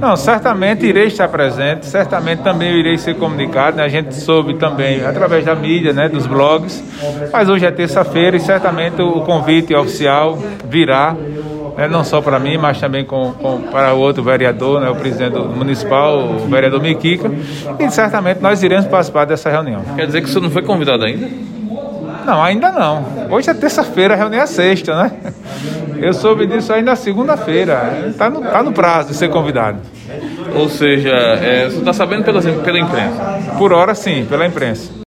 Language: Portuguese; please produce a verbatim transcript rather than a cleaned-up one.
Não, certamente irei estar presente, certamente também eu irei ser comunicado, né? A gente soube também através da mídia, né, dos blogs, mas hoje é terça-feira e certamente o convite oficial virá, né, não só para mim, mas também com, com, para o outro vereador, né, o presidente municipal, o vereador Miquica, e certamente nós iremos participar dessa reunião. Quer dizer que o senhor não foi convidado ainda? Não, ainda não. Hoje é terça-feira, a reunião é sexta, né? Eu soube disso aí na segunda-feira. Está no, tá no prazo de ser convidado. Ou seja, é, você está sabendo pelas, pela imprensa? Por hora, sim, pela imprensa.